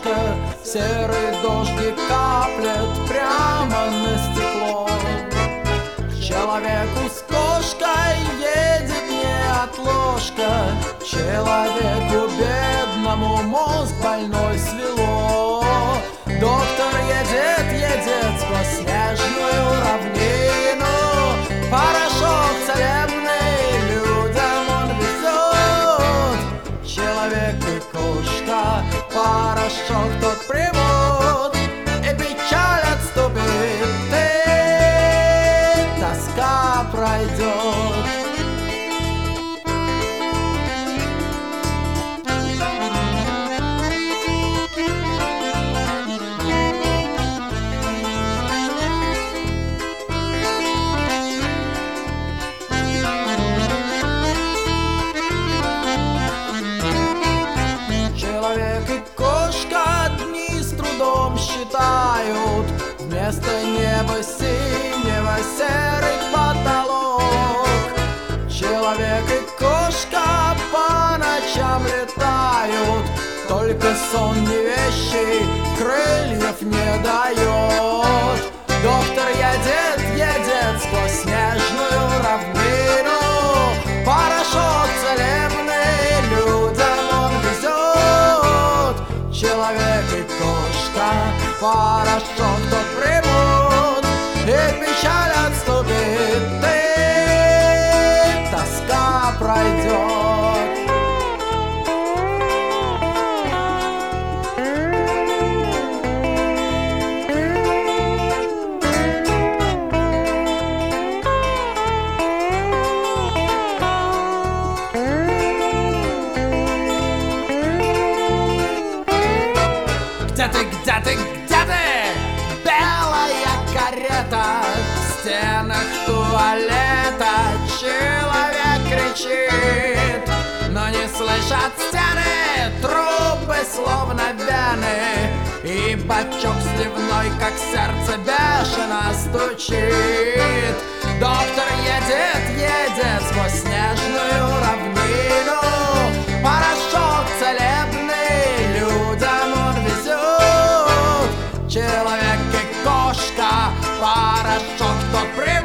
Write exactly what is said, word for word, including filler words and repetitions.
окошко, серый дождик каплет прямо на стекло. К человеку с кошкой едет неотложка, человеку бедному мозг больной свело. Доктор едет, едет сквозь снежную равнину, порошок целебный людям он везет. Человек и кошка порошок тот примут, и печаль отступит, и тоска пройдет. Считают вместо неба синего серый потолок. Человек и кошка по ночам летают, только сон не вещий крыльев не дает. Доктор едет, едет сквозь снежную равнину, порошок целебный людям он везет. Человек и кошка порошок тот примут, и печаль отступит, и тоска пройдет. Где ты, где ты, где ты? Белая карета в стенах туалета. Человек кричит, но не слышат стены. Трубы словно вены, и бачок сливной, как сердце, бешено стучит. Доктор едет, едет сквозь снежную равнину, порошок целебный людям он везет. Человек и кошка порошок тот примут,